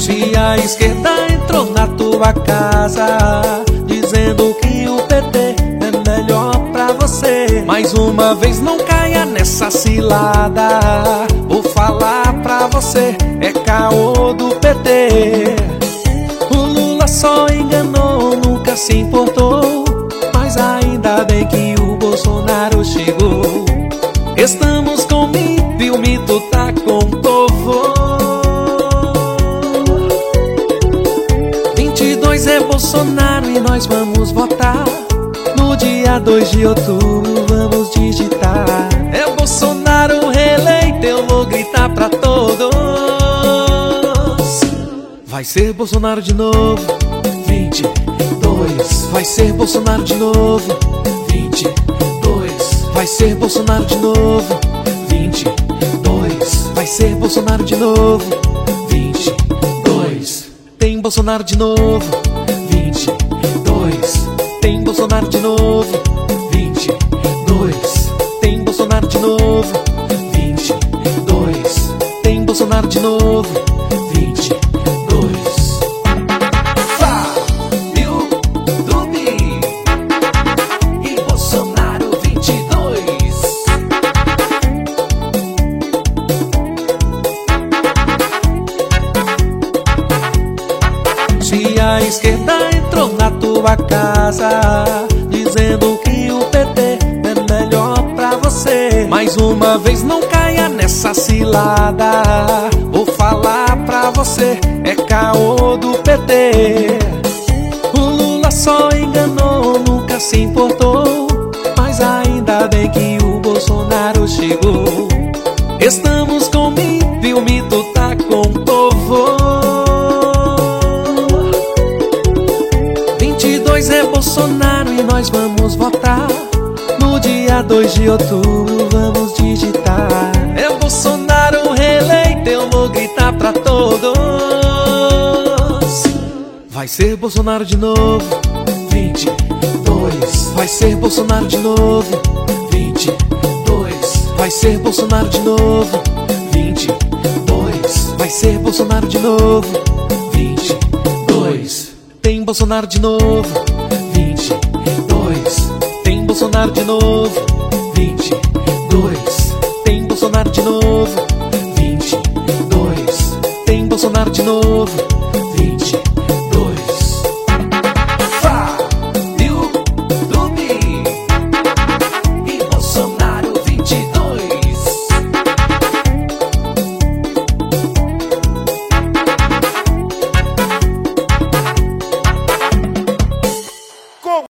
Se a esquerda entrou na tua casa dizendo que o PT é melhor pra você, mais uma vez não caia nessa cilada. Vou falar pra você, é caô do PT. O Lula só enganou, nunca se importou, mas ainda bem que o Bolsonaro chegou. Estamos com mito e o mito tá com o povo. 22 é Bolsonaro e nós vamos votar. No dia 2 de outubro vamos digitar. É Bolsonaro reeleito, eu vou gritar pra todos. Vai ser Bolsonaro de novo, 22. Vai ser Bolsonaro de novo, 22. Vai ser Bolsonaro de novo, 22. Vai ser Bolsonaro de novo, 22. Tem Bolsonaro de novo, 22. Tem Bolsonaro de novo, 22. Tem Bolsonaro de novo, 22. Tem Bolsonaro de novo, 22. E Bolsonaro 22. Se a esquerda entrou na tua casa dizendo que o PT é melhor pra você, mais uma vez não caia nessa cilada. Vou falar pra você, é caô do PT. O Lula só enganou, nunca se importou, mas ainda bem que o Bolsonaro chegou. Estamos com mito e o mito tá com o povo. 22 é Bolsonaro e nós vamos votar. No dia 2 de outubro vamos digitar. É Bolsonaro reeleito, eu vou gritar pra todos. Vai ser Bolsonaro de novo, 22. Vai ser Bolsonaro de novo, 22. Vai ser Bolsonaro de novo, 22. Vai ser Bolsonaro de novo, 22. Tem Bolsonaro de novo, 22. Tem Bolsonaro de novo, 22. Tem Bolsonaro de novo, 22. Tem Bolsonaro de novo.